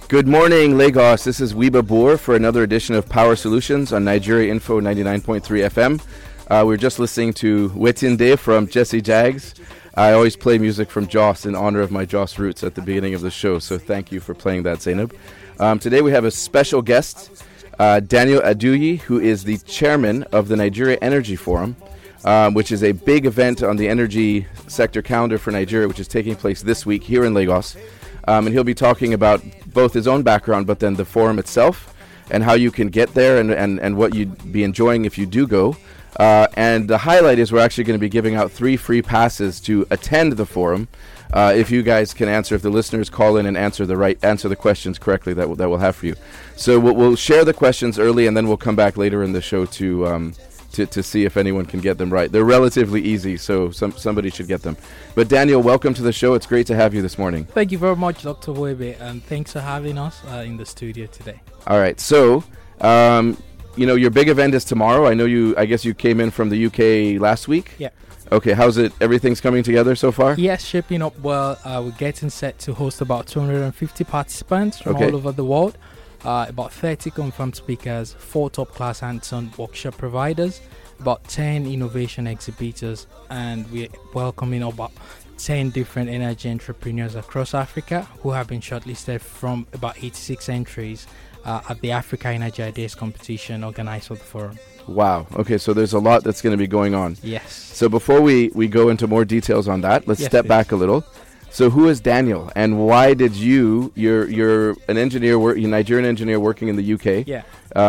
Good morning, Lagos. This is Wiba Boer for another edition of Power Solutions on Nigeria Info 99.3 FM. We're just listening to Wetinde from Jesse Jags. I always play music from Jos in honor of my Jos roots at the beginning of the show, so thank you for playing that, Zainab. Today we have a special guest, Daniel Aduyi, who is the chairman of the Nigeria Energy Forum, which is a big event on the energy sector calendar for Nigeria, which is taking place this week here in Lagos. And he'll be talking about both his own background, but then the forum itself and how you can get there and what you'd be enjoying if you do go. And the highlight is we're actually going to be giving out 3 free passes to attend the forum. If you guys can answer, if the listeners call in and answer the questions correctly that we'll have for you. So we'll share the questions early, and then we'll come back later in the show to see if anyone can get them right. They're relatively easy, so somebody should get them. But Daniel, welcome to the show. It's great to have you this morning. Thank you very much, Dr. Webe, and thanks for having us in the studio today. All right, so your big event is tomorrow. I guess you came in from the UK last week. Yeah. Okay, how's it? Everything's coming together so far? Yes, shaping up well. We're getting set to host about 250 participants from all over the world. About 30 confirmed speakers, 4 top-class hands-on workshop providers, about 10 innovation exhibitors, and we're welcoming about 10 different energy entrepreneurs across Africa who have been shortlisted from about 86 entries at the Africa Energy Ideas competition organized for the forum. Wow. Okay, so there's a lot that's going to be going on. Yes. So before we go into more details on that, let's step back a little. So who is Daniel, and why did you're an engineer, a Nigerian engineer working in the UK? Yeah.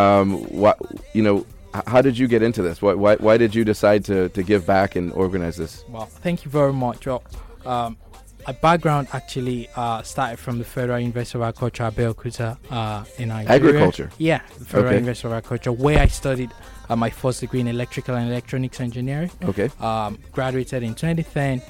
How did you get into this? Why did you decide to give back and organize this? Well, thank you very much. My background actually started from the Federal University of Agriculture, Abeokuta, in Nigeria. Agriculture? Yeah, the Federal University of Agriculture, where I studied my first degree in electrical and electronics engineering. Okay. Graduated in 2010.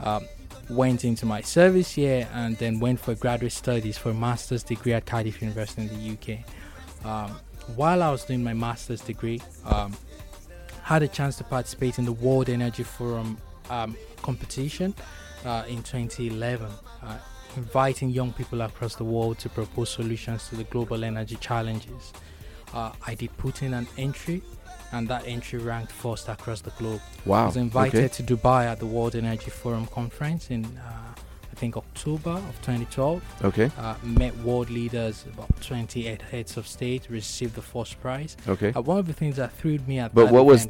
Went into my service year and then went for graduate studies for a master's degree at Cardiff University in the UK. While I was doing my master's degree, had a chance to participate in the World Energy Forum competition in 2011, inviting young people across the world to propose solutions to the global energy challenges. I did put in an entry, and that entry ranked first across the globe. Wow. I was invited to Dubai at the World Energy Forum conference in, I think, October of 2012. Okay. Met world leaders, about 28 heads of state, received the first prize. Okay. One of the things that thrilled me at what was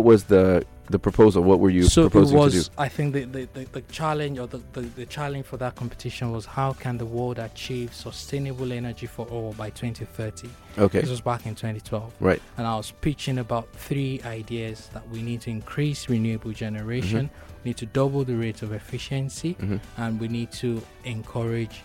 the proposal? What were you proposing to do? I think the challenge or the challenge for that competition was how can the world achieve sustainable energy for all by 2030. Okay. This was back in 2012. Right. And I was pitching about 3 ideas that we need to increase renewable generation, we need to double the rate of efficiency, and we need to encourage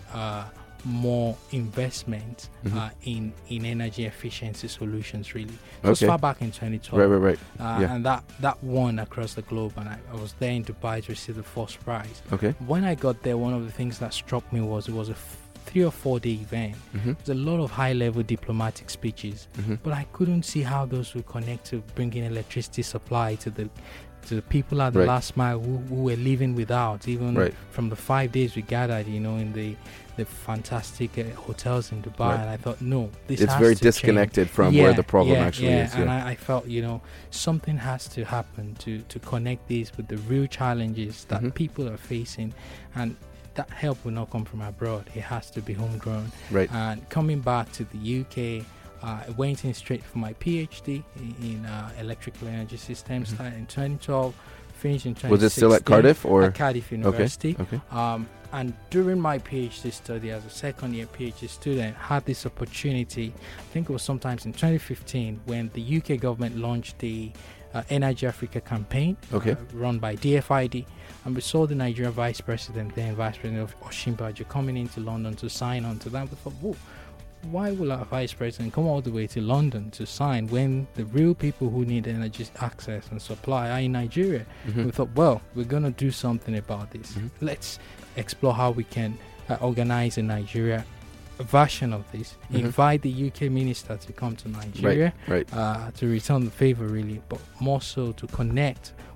more investment in energy efficiency solutions, really. It was far back in 2012. Right. And that won across the globe, and I was there in Dubai to receive the first prize. Okay. When I got there, one of the things that struck me was it was a 3 or 4 day event. There's a lot of high-level diplomatic speeches, but I couldn't see how those would connect to bringing electricity supply to the people at the last mile who were living without, even from the 5 days we gathered, in the fantastic hotels in Dubai. And I thought, no, this it's has very to disconnected change. from where the problem actually is. And I felt, something has to happen to connect these with the real challenges that people are facing, and that help will not come from abroad. It has to be homegrown. Right. And coming back to the UK, I went in straight for my PhD in electrical energy systems. Started in 2012, finished in 2016. Was it still at Cardiff or at Cardiff University? Okay. And during my PhD study as a second-year PhD student, had this opportunity. I think it was sometimes in 2015 when the UK government launched the Energy Africa campaign, run by DFID, and we saw the Nigerian Vice President of Osinbajo coming into London to sign on to that. We thought, whoa, why will our Vice President come all the way to London to sign when the real people who need energy access and supply are in Nigeria? We thought, well, we're going to do something about this. Let's explore how we can organize in Nigeria a version of this, invite the UK minister to come to Nigeria to return the favor, really, but more so to connect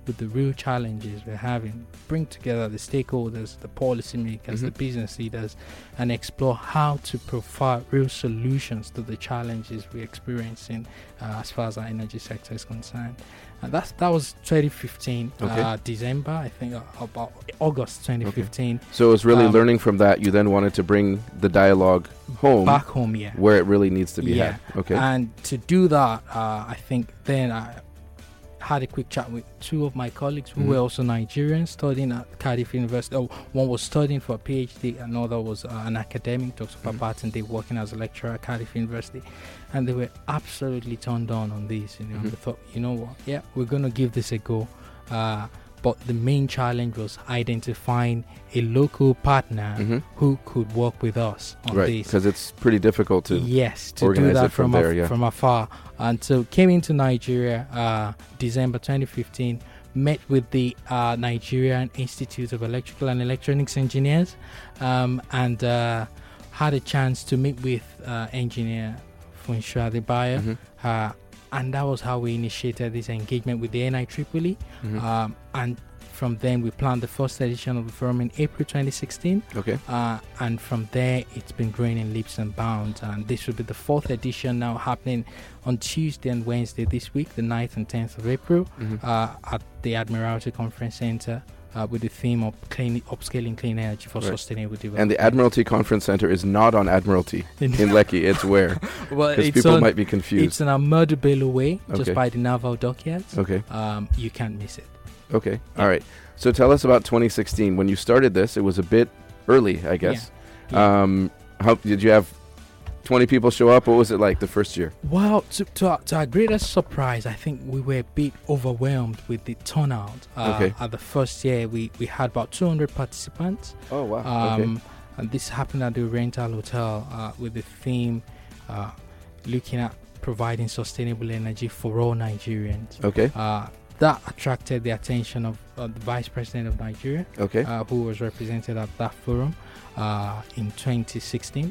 with the real challenges we're having, bring together the stakeholders, the policymakers, the business leaders, and explore how to provide real solutions to the challenges we're experiencing as far as our energy sector is concerned. And that was 2015, December, I think, about August 2015. Okay. So it was really learning from that. You then wanted to bring the dialogue home. Back home, yeah. Where it really needs to be had. Okay. And to do that, I think then I had a quick chat with two of my colleagues who were also Nigerians studying at Cardiff University. One was studying for a PhD, another was an academic, Dr. Babatunde, working as a lecturer at Cardiff University. And they were absolutely turned on this. You know, they thought, you know what, yeah, we're going to give this a go. But the main challenge was identifying a local partner who could work with us on this. Because it's pretty difficult to do that from afar. And so came into Nigeria December 2015, met with the Nigerian Institute of Electrical and Electronics Engineers, and had a chance to meet with engineer Funsho Adebayo. And that was how we initiated this engagement with the NIEEE. And from then, we planned the first edition of the forum in April 2016. Okay. And from there, it's been growing in leaps and bounds. And this will be the fourth edition now happening on Tuesday and Wednesday this week, the 9th and 10th of April, at the Admiralty Conference Center. With the theme of upscaling clean energy for sustainable development. And the Admiralty Conference Center is not on Admiralty in Lekki. It's where? Because people might be confused. It's in Ahmadu Bello Way, just by the Naval Dockyards. Okay. You can't miss it. Okay. All right. So tell us about 2016. When you started this, it was a bit early, I guess. Yeah. How did you have 20 people show up? What was it like the first year? Well, to our greatest surprise, I think we were a bit overwhelmed with the turnout. At the first year, we had about 200 participants. Oh, wow. And this happened at the Rental Hotel with the theme looking at providing sustainable energy for all Nigerians. Okay. That attracted the attention of the Vice President of Nigeria, who was represented at that forum in 2016.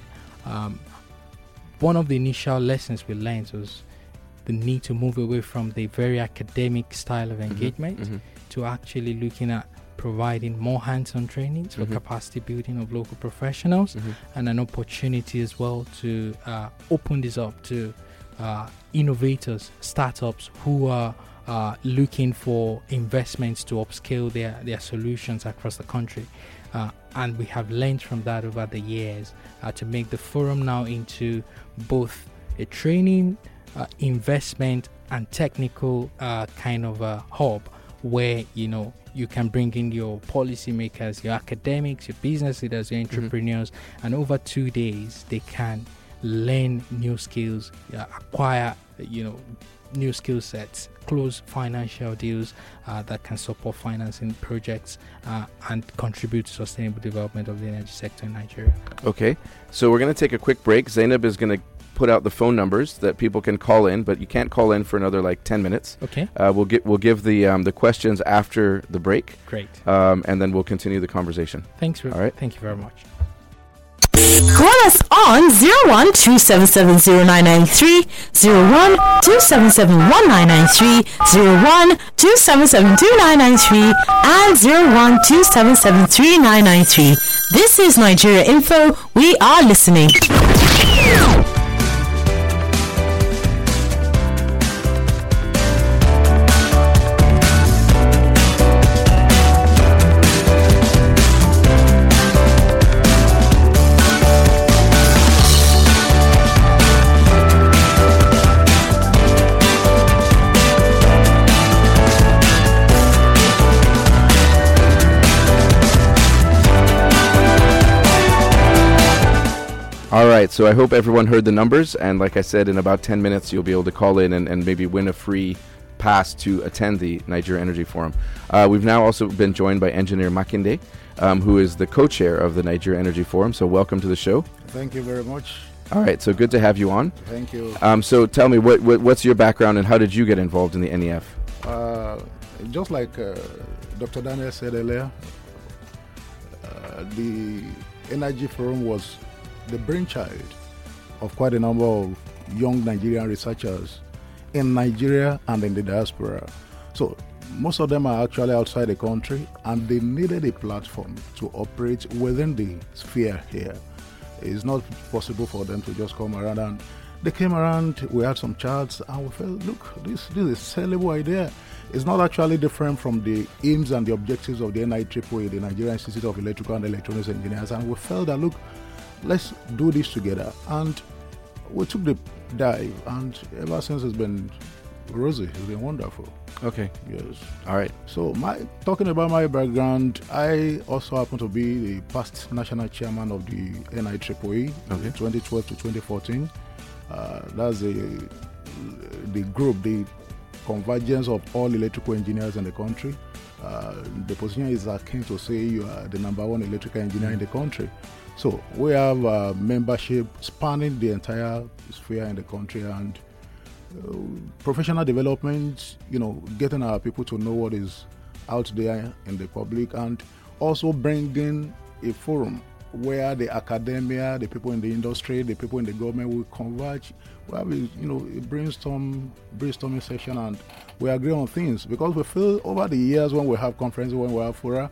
One of the initial lessons we learned was the need to move away from the very academic style of engagement to actually looking at providing more hands-on trainings for capacity building of local professionals, and an opportunity as well to open this up to innovators, startups who are looking for investments to upscale their solutions across the country. And we have learned from that over the years to make the forum now into both a training, investment, and technical kind of a hub where, you know, you can bring in your policymakers, your academics, your business leaders, your entrepreneurs, and over 2 days they can learn new skills, acquire, you know, new skill sets, close financial deals that can support financing projects and contribute to sustainable development of the energy sector in Nigeria. Okay, so we're going to take a quick break. Zainab is going to put out the phone numbers that people can call in, but you can't call in for another like 10 minutes. Okay. We'll give the questions after the break. Great. And then we'll continue the conversation. Thanks. All right. Thank you very much. Call us on 01-277-0993, 01-277-1993, 01-277-2993, and 01-277-3993. This is Nigeria Info. We are listening. All right, so I hope everyone heard the numbers, and like I said, in about 10 minutes you'll be able to call in and maybe win a free pass to attend the Nigeria Energy Forum. We've now also been joined by Engineer Makinde, who is the co-chair of the Nigeria Energy Forum, so welcome to the show. Thank you very much. All right, so good to have you on. Thank you. So tell me, what's your background and how did you get involved in the NEF? Just like Dr. Daniel said earlier, the Energy Forum was the brainchild of quite a number of young Nigerian researchers in Nigeria and in the diaspora. So most of them are actually outside the country, and they needed a platform to operate within the sphere here. It's not possible for them to just come around, and they came around, we had some chats, and we felt, look, this is a sellable idea. It's not actually different from the aims and the objectives of the NIEEE, the Nigerian Institute of Electrical and Electronics Engineers, and we felt that, look, let's do this together. And we took the dive, and ever since it's been rosy, it's been wonderful. Okay. Yes. All right. So, talking about my background, I also happen to be the past national chairman of the NIEEE, 2012 to 2014. That's the group, the convergence of all electrical engineers in the country. The position is akin to say you are the number one electrical engineer in the country. So we have membership spanning the entire sphere in the country, and professional development, getting our people to know what is out there in the public, and also bringing a forum where the academia, the people in the industry, the people in the government will converge. We have a brainstorming session, and we agree on things, because we feel over the years when we have conferences, when we have fora,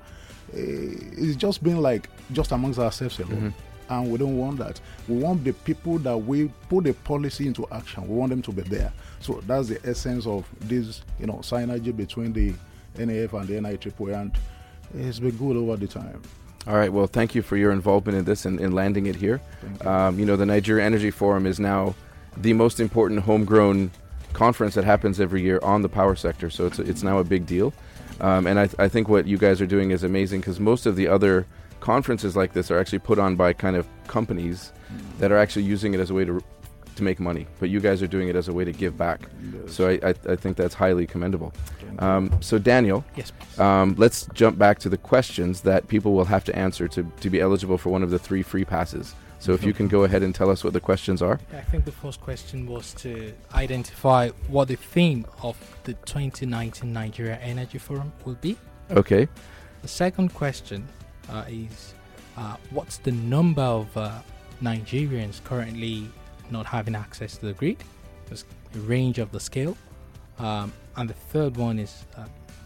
it's just been like just amongst ourselves alone. And we don't want that. We want the people that we put the policy into action. We want them to be there. So that's the essence of this, synergy between the NAF and the NIEEE, and it's been good over the time. All right. Well, thank you for your involvement in this and in landing it here. The Nigeria Energy Forum is now the most important homegrown conference that happens every year on the power sector. So it's now a big deal. And I think what you guys are doing is amazing, because most of the other conferences like this are actually put on by kind of companies that are actually using it as a way to make money, but you guys are doing it as a way to give back. Yes. So I think that's highly commendable. So Daniel, Yes, let's jump back to the questions that people will have to answer to be eligible for one of the 3 free passes. So if you can go ahead and tell us what the questions are. I think the first question was to identify what the theme of the 2019 Nigeria Energy Forum will be. Okay. The second question is what's the number of Nigerians currently not having access to the grid? There's a range of the scale. And the third one is a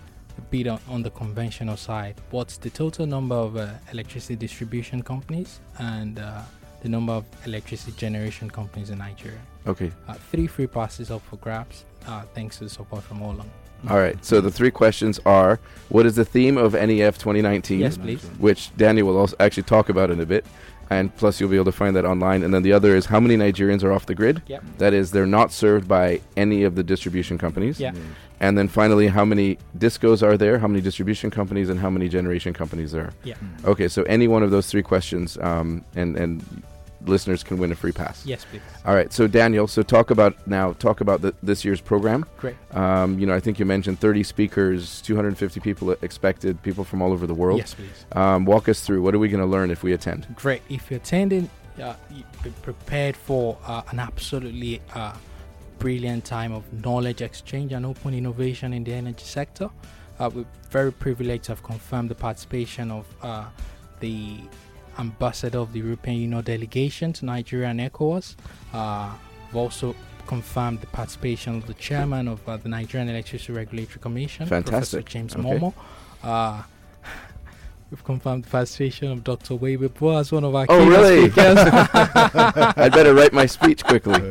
bit on the conventional side. What's the total number of electricity distribution companies and the number of electricity generation companies in Nigeria? Okay. 3 free passes up for grabs, thanks to the support from Olong. All right. So the 3 questions are: what is the theme of NEF 2019? Yes, please. Which Daniel will also actually talk about in a bit. And plus, you'll be able to find that online. And then the other is: how many Nigerians are off the grid? Yep. That is, they're not served by any of the distribution companies. Yeah. And then finally, how many discos are there? How many distribution companies and how many generation companies there are? Yeah. Okay. So any one of those 3 questions, and listeners can win a free pass. Yes, please. All right. So Daniel, talk about this year's program. Great. I think you mentioned 30 speakers, 250 people expected, people from all over the world. Yes, please. Walk us through. What are we going to learn if we attend? Great. If you're attending, you be prepared for an absolutely brilliant time of knowledge exchange and open innovation in the energy sector. We're very privileged to have confirmed the participation of the ambassador of the European Union delegation to Nigeria and ECOWAS. We've also confirmed the participation of the chairman of the Nigerian Electricity Regulatory Commission, Fantastic. Professor James Okay. Momo. We've confirmed the participation of Dr. Weiwebo as one of our Oh, keynote really? speakers. I'd better write my speech quickly.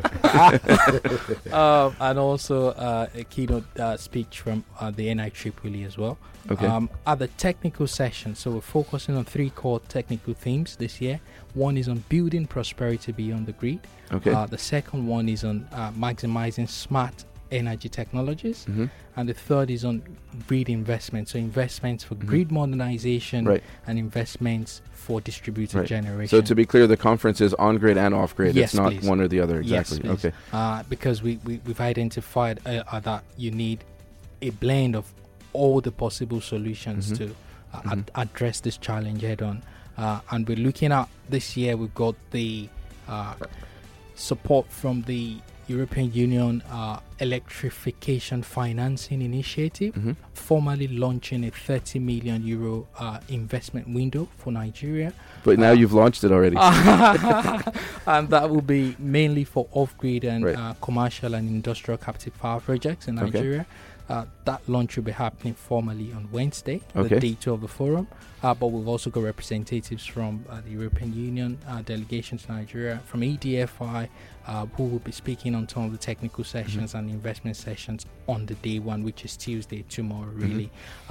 And also a keynote speech from the NIEEE as well. Okay. At the technical session, so we're focusing on 3 core technical themes this year. One is on building prosperity beyond the grid. Okay. The second one is on maximizing smart energy technologies. Mhm. And the third is on grid investment. So investments for grid modernization Right. and investments for distributed Right. generation. So to be clear, the conference is on grid and off grid. Yes, it's not please. one or the other. Exactly. Yes, please. Okay. Because we've identified that you need a blend of all the possible solutions Mhm. to address this challenge head on. And we're looking at this year, we've got the support from the European Union Electrification Financing Initiative, Mhm. formally launching a €30 million investment window for Nigeria. But now you've launched it already. And that will be mainly for off-grid and Right. commercial and industrial captive power projects in Okay. Nigeria. That launch will be happening formally on Wednesday, Okay. the day 2 of the forum. But we've also got representatives from the European Union, delegation to Nigeria, from EDFI, who will be speaking on some of the technical sessions and investment sessions on the day 1, which is Tuesday, tomorrow, really.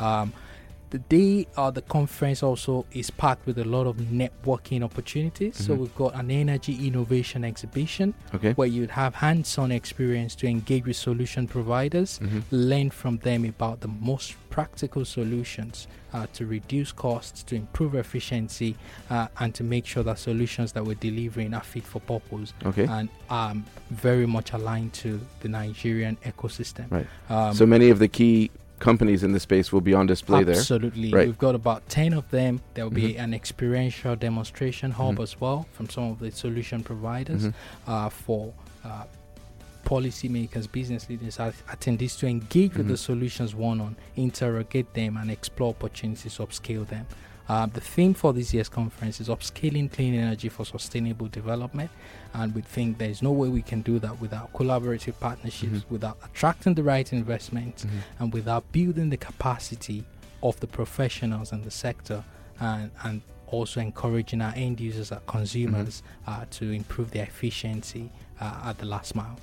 The day the conference also is packed with a lot of networking opportunities. So we've got an energy innovation exhibition where you'd have hands-on experience to engage with solution providers, learn from them about the most practical solutions to reduce costs, to improve efficiency, and to make sure that solutions that we're delivering are fit for purpose and very much aligned to the Nigerian ecosystem. Right. So many of the key companies in the space will be on display there. Absolutely. Right. We've got about 10 of them. There will be an experiential demonstration hub as well from some of the solution providers for policymakers, business leaders, attendees to engage with the solutions one-on, interrogate them and explore opportunities to upscale them. The theme for this year's conference is upscaling clean energy for sustainable development, and we think there is no way we can do that without collaborative partnerships, without attracting the right investment, and without building the capacity of the professionals in the sector, and also encouraging our end users, our consumers, to improve their efficiency at the last mile.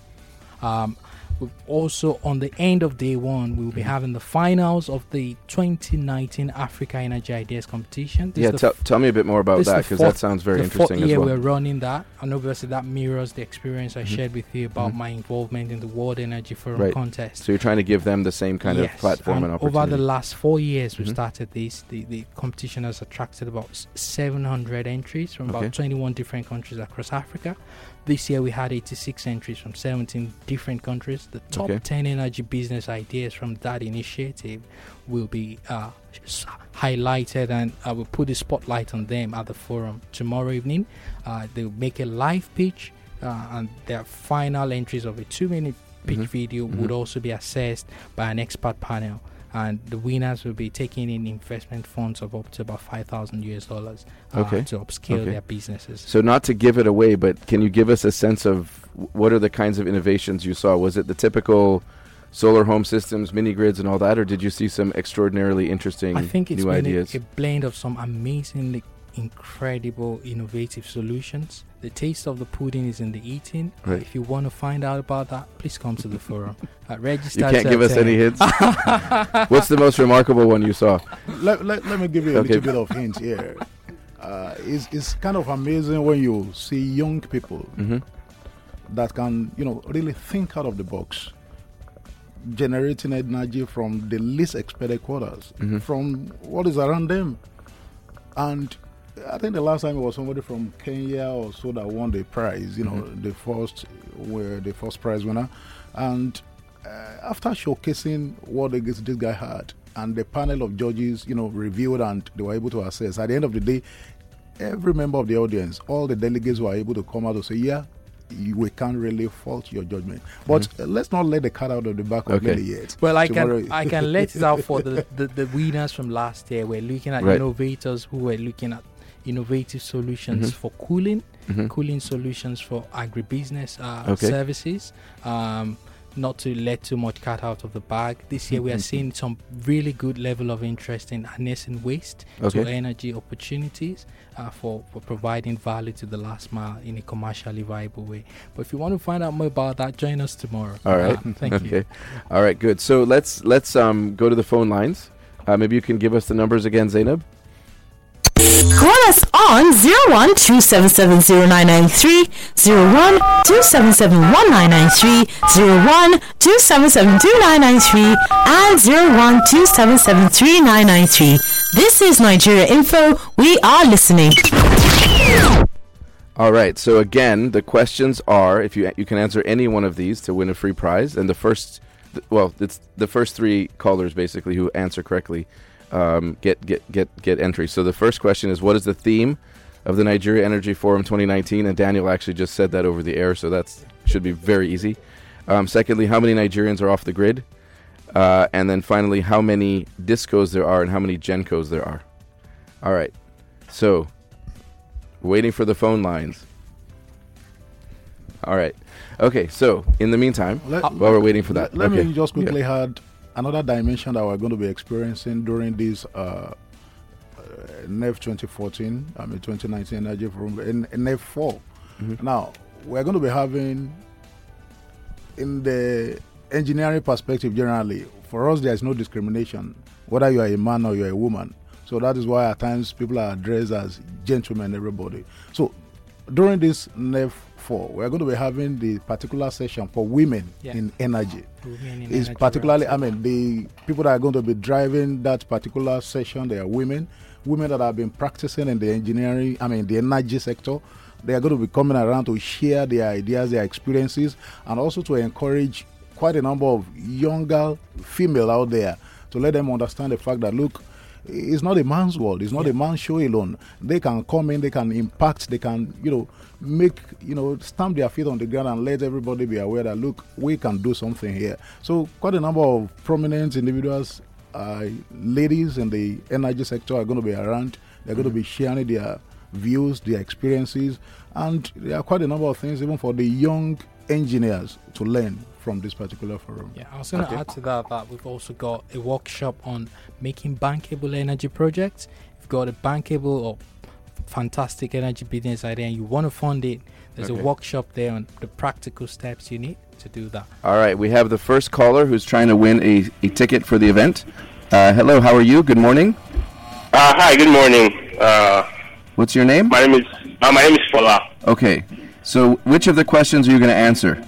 We've also, on the end of day 1, we will be having the finals of the 2019 Africa Energy Ideas Competition. Tell me a bit more about that, because that sounds very interesting as well. The 4th year we're running that, and obviously that mirrors the experience I shared with you about my involvement in the World Energy Forum contest. So you're trying to give them the same kind of platform and opportunity. Over the last 4 years we've started this. The competition has attracted about 700 entries from about 21 different countries across Africa. This year we had 86 entries from 17 different countries. The top 10 energy business ideas from that initiative will be highlighted, and I will put the spotlight on them at the forum tomorrow evening. They'll make a live pitch, and their final entries of a 2-minute pitch video would also be assessed by an expert panel. And the winners will be taking in investment funds of up to about $5,000 to upscale their businesses. So not to give it away, but can you give us a sense of what are the kinds of innovations you saw? Was it the typical solar home systems, mini grids, and all that, or did you see some extraordinarily interesting new ideas? I think it's been a blend of some amazingly incredible, innovative solutions. The taste of the pudding is in the eating. If you want to find out about that, please come to the forum. Register. You can't give us any hints. What's the most remarkable one you saw? Let me give you a little bit of hint here. It's kind of amazing when you see young people that can, really think out of the box, generating energy from the least expected quarters, from what is around them. And I think the last time it was somebody from Kenya or so that won the prize, the first prize winner. And after showcasing what this guy had, and the panel of judges, reviewed and they were able to assess, at the end of the day, every member of the audience, all the delegates were able to come out and say, we can't really fault your judgment. But let's not let the cat out of the bag completely yet. Well, I can let it out for the winners from last year. We're looking at innovators who were looking at innovative solutions for cooling solutions for agribusiness services. Not to let too much cat out of the bag. This year we are seeing some really good level of interest in harnessing waste to energy opportunities for providing value to the last mile in a commercially viable way. But if you want to find out more about that, join us tomorrow. All right. Thank you. All right, good. So let's go to the phone lines. Maybe you can give us the numbers again, Zainab. Call us on 01-277-0993, 01-277-1993, 01-277-2993, and 01-277-3993. This is Nigeria Info. We are listening. All right. So again, the questions are: if you can answer any one of these to win a free prize, and it's the first 3 callers basically who answer correctly. Get entry. So the first question is, what is the theme of the Nigeria Energy Forum 2019? And Daniel actually just said that over the air, so that should be very easy. Secondly, how many Nigerians are off the grid? And then finally, how many discos there are and how many Gencos there are. All right. So, waiting for the phone lines. All right. Okay, so in the meantime, while we're waiting for that. Let me just quickly add another dimension that we're going to be experiencing during this NEF 2014, 2019 Energy Forum, in NEF 4. Now, we're going to be having, in the engineering perspective generally, for us, there is no discrimination, whether you are a man or you're a woman. So that is why at times people are addressed as gentlemen, everybody. So during this NEF 4, we're going to be having the particular session for women in energy. It's particularly, the people that are going to be driving that particular session, they are women that have been practicing in the engineering, the energy sector. They are going to be coming around to share their ideas, their experiences, and also to encourage quite a number of younger female out there to let them understand the fact that, look, it's not a man's world. It's not a man's show alone. They can come in, they can impact, they can, make, stamp their feet on the ground and let everybody be aware that, look, we can do something here. So quite a number of prominent individuals, ladies in the energy sector are going to be around. They're going to be sharing their views, their experiences, and there are quite a number of things even for the young engineers to learn from this particular forum. Yeah, I was going to add to that we've also got a workshop on making bankable energy projects. If you've got a bankable or fantastic energy business idea and you want to fund it, there's a workshop there on the practical steps you need to do that. All right, we have the first caller who's trying to win a ticket for the event. Hello, how are you? Good morning. Hi, good morning. What's your name? My name is Fola. Okay, so which of the questions are you going to answer?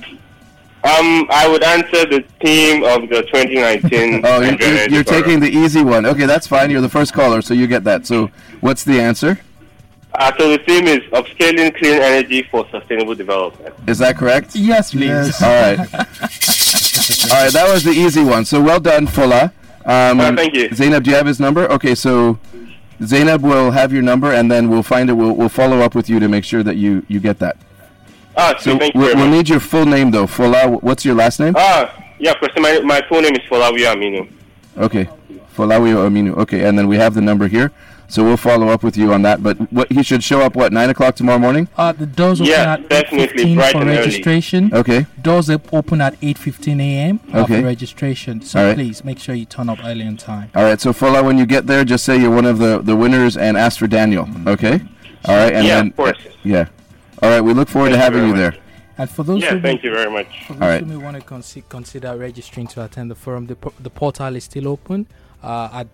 I would answer the theme of the 2019. Oh, you're taking the easy one. Okay, that's fine. You're the first caller, so you get that. So what's the answer? So the theme is upscaling clean energy for sustainable development. Is that correct? Yes, please. Yes. All right. All right, that was the easy one. So well done, Fola. Thank you. Zainab, do you have his number? Okay, so Zainab will have your number, and then we'll find it. We'll follow up with you to make sure that you get that. So we'll need your full name, though. Fola, what's your last name? Yeah, person, my full name is Folawiyo Aminu. Okay, Folawiyo Aminu. Okay, and then we have the number here. So we'll follow up with you on that. But he should show up, 9 o'clock tomorrow morning? The doors open at 8:15 for registration. Early. Okay. Doors open at 8:15 a.m. For registration. So right. Please make sure you turn up early on time. All right. So Fola, when you get there, just say you're one of the winners and ask for Daniel. Okay? All right. And then, of course. Yeah. All right. We look forward to having you there. And for those thank you very much. For those who may want to consider registering to attend the forum, the portal is still open at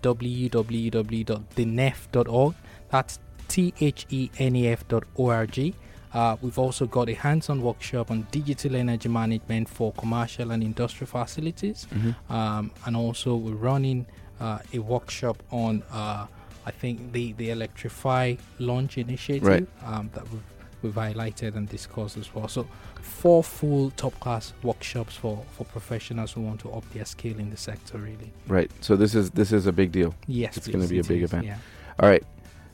www.thenef.org. That's THENEF.org. We've also got a hands-on workshop on digital energy management for commercial and industrial facilities. And also we're running a workshop on, I think, the Electrify launch initiative that we've highlighted and discussed as well. So 4 full top-class workshops for professionals who want to up their skill in the sector, really. Right. So this is a big deal. Yes, it's going to be a big event. Yeah. All right.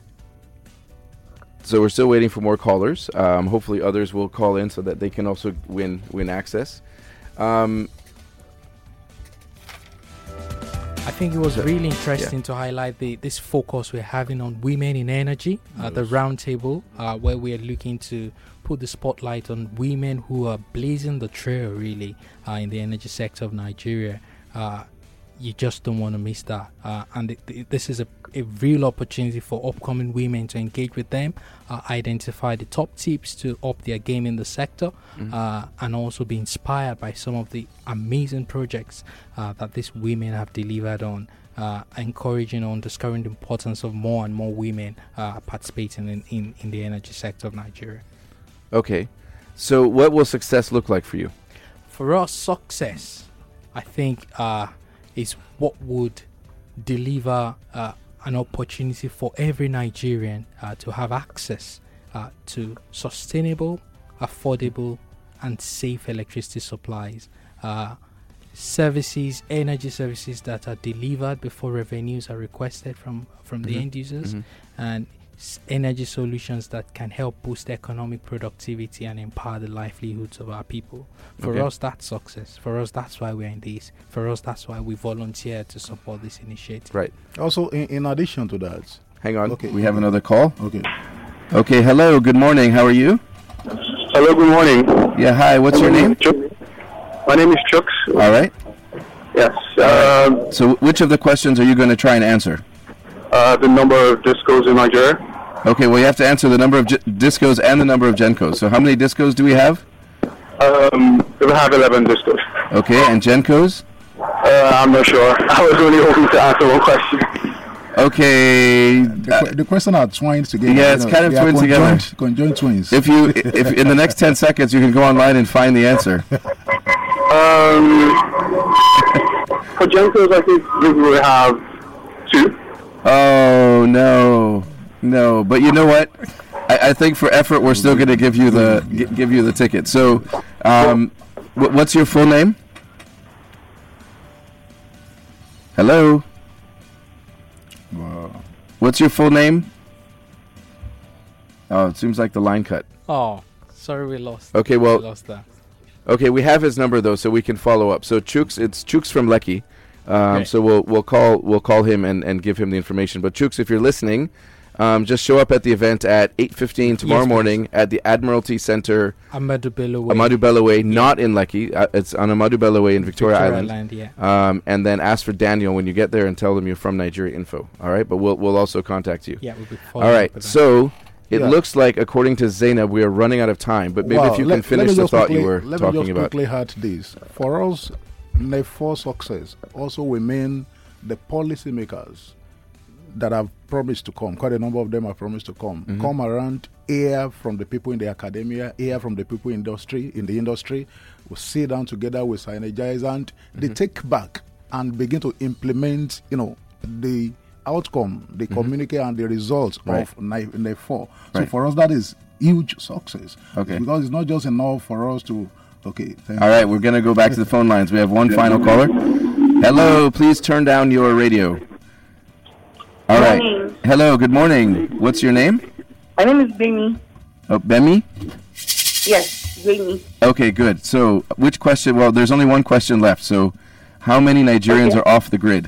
So we're still waiting for more callers. Hopefully others will call in so that they can also win access. I think it was really interesting to highlight this focus we're having on women in energy at the roundtable, where we are looking to put the spotlight on women who are blazing the trail, really, in the energy sector of Nigeria. You just don't want to miss that. And this is a real opportunity for upcoming women to engage with them, identify the top tips to up their game in the sector, and also be inspired by some of the amazing projects that these women have delivered on, encouraging on discovering the importance of more and more women participating in the energy sector of Nigeria. Okay. So what will success look like for you? For us, success, I think, is what would deliver an opportunity for every Nigerian to have access to sustainable, affordable, and safe electricity supplies. Services, energy services that are delivered before revenues are requested from the end users, and energy solutions that can help boost economic productivity and empower the livelihoods of our people. For us, that's success. For us, that's why we're in this. For us, that's why we volunteer to support this initiative. Right. Also, in addition to that, hang on. We have another call. Okay. Hello. Good morning. How are you? Hello. Good morning. Yeah. Hi. What's your name? My name is Chucks. All right. Yes. So which of the questions are you going to try and answer? The number of discos in Nigeria. Okay, well, you have to answer the number of discos and the number of Gencos. So how many discos do we have? We have 11 discos. Okay, and Gencos? I'm not sure. I was only hoping to answer one question. Okay. The question are twined together. Yeah, it's kind of twined together. Conjoined twins. If in the next 10 seconds you can go online and find the answer. For Gencos, I think we will have 2. Oh, no. But you know what? I think for effort, we're still going to give you the ticket. So, what's your full name? Hello? What's your full name? Oh, it seems like the line cut. Oh, sorry, we lost. Okay, well, we lost that. Okay, we have his number though, so we can follow up. So it's Chooks from Lekki. So we'll call him and give him the information. But Chooks, if you're listening, just show up at the event at 8:15 tomorrow morning at the Admiralty Centre, Amadou Bello Way, not in Lekki. It's on Amadou Bello Way in Victoria Island. Yeah. And then ask for Daniel when you get there and tell them you're from Nigeria Info. All right, but we'll also contact you. Yeah, we'll be all right. So it looks like, according to Zainab, we are running out of time. But maybe if you can finish the thought you were talking about. Let me just quickly add this. For us, NEFOR success also remain the policymakers that have promised to come. Quite a number of them have promised to come. Mm-hmm. Come around, hear from the people in the academia, hear from the people in the industry. We'll sit down together with Synergize and they take back and begin to implement, the outcome, the communique and the results of NEFOR. So for us, that is huge success. Okay. Because it's not just enough for us to... Okay. All right, we're going to go back to the phone lines. We have one final caller. Hello, please turn down your radio. All right. Morning. Hello, good morning. What's your name? My name is Bemi. Oh, Bemi? Yes, Bemi. Okay, good. So, which question? Well, there's only one question left. So, how many Nigerians are off the grid?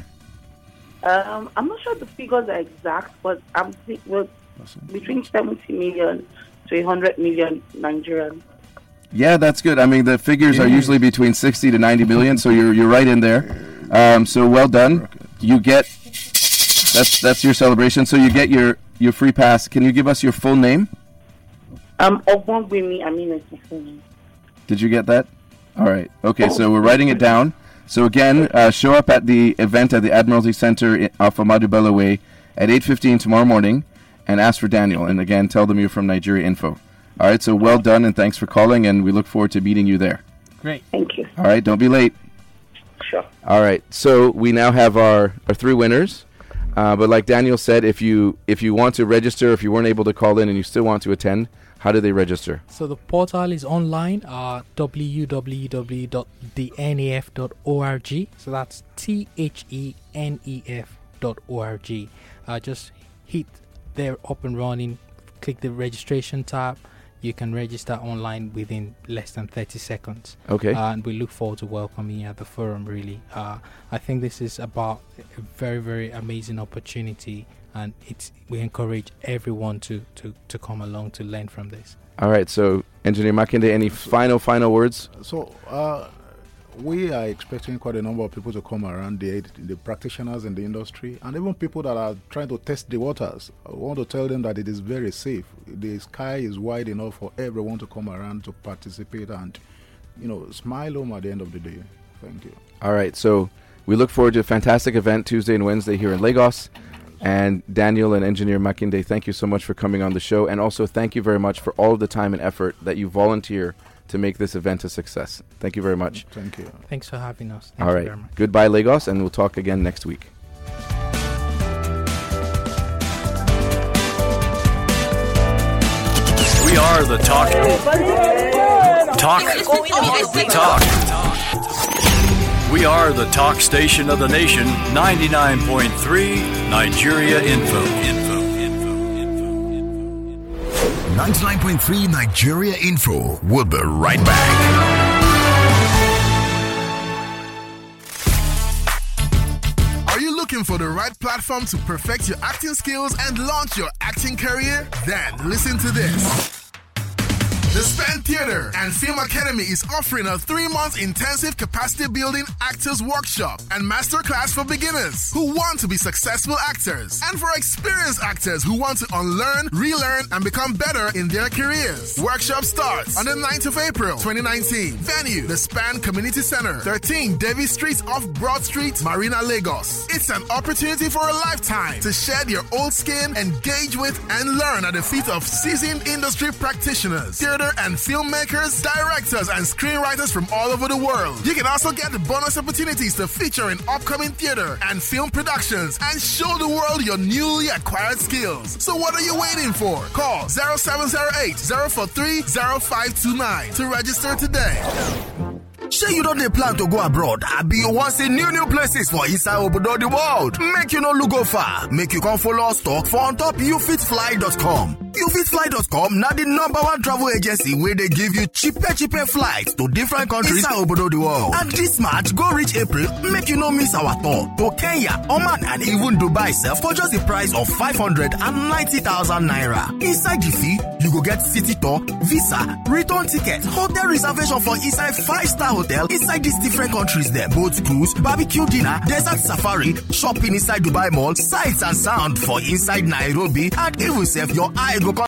I'm not sure the figures are exact, but I'm thinking between 70 million to 100 million Nigerians. Yeah, that's good. I mean, the figures are usually between 60 to 90 million, so you're right in there. So well done. You get that's your celebration. So you get your free pass. Can you give us your full name? Ogbongbemi Aminu is my full name. Did you get that? All right. Okay, so we're writing it down. So again, show up at the event at the Admiralty Centre off Amadou Bello Way at 8:15 tomorrow morning, and ask for Daniel. And again, tell them you're from Nigeria Info. All right, so well done, and thanks for calling, and we look forward to meeting you there. Great. Thank you. All right, don't be late. Sure. All right, so we now have our 3 winners. But like Daniel said, if you want to register, if you weren't able to call in and you still want to attend, how do they register? So the portal is online, www.thenef.org. So that's THENEF.org. Just hit there, up and running, click the registration tab. You can register online within less than 30 seconds. Okay. And we look forward to welcoming you at the forum, really. I think this is about a very, very amazing opportunity, and we encourage everyone to come along to learn from this. All right, so Engineer Makinde, any final words? So we are expecting quite a number of people to come around, the practitioners in the industry, and even people that are trying to test the waters. I want to tell them that it is very safe. The sky is wide enough for everyone to come around to participate and, smile home at the end of the day. Thank you. All right, so we look forward to a fantastic event Tuesday and Wednesday here in Lagos. And Daniel and Engineer Makinde, thank you so much for coming on the show. And also thank you very much for all of the time and effort that you volunteer to make this event a success. Thank you very much. Thank you. Thanks for having us. All right. Very much. Goodbye, Lagos, and we'll talk again next week. We are the Talk. We are the talk station of the nation, 99.3 Nigeria Info. 99.3 Nigeria Info. We'll be right back. Are you looking for the right platform to perfect your acting skills and launch your acting career? Then listen to this. The Span Theatre and Film Academy is offering a 3-month intensive capacity building actors workshop and masterclass for beginners who want to be successful actors and for experienced actors who want to unlearn, relearn, and become better in their careers. Workshop starts on the 9th of April 2019. Venue, the Span Community Center, 13 Davis Street off Broad Street, Marina, Lagos. It's an opportunity for a lifetime to shed your old skin, engage with, and learn at the feet of seasoned industry practitioners, theater and filmmakers, directors, and screenwriters from all over the world. You can also get the bonus opportunities to feature in upcoming theater and film productions and show the world your newly acquired skills. So what are you waiting for? Call 0708-043-0529 to register today. Sure, you don't plan to go abroad. I be you want see new places for inside obodo the world. Make you no look go far. Make you come follow us talk for on top youfitfly.com. youfitfly.com now the #1 travel agency where they give you cheaper flights to different countries inside obodo the world. And this March, go reach April, make you no miss our tour to Kenya, Oman, and even Dubai itself for just the price of 590,000 naira. Inside the fee, you go get city tour, visa, return ticket, hotel reservation for inside 5-star hotel inside these different countries there. Boat cruise, barbecue dinner, desert safari, shopping inside Dubai Mall, sights and sound for inside Nairobi, and even if your eye go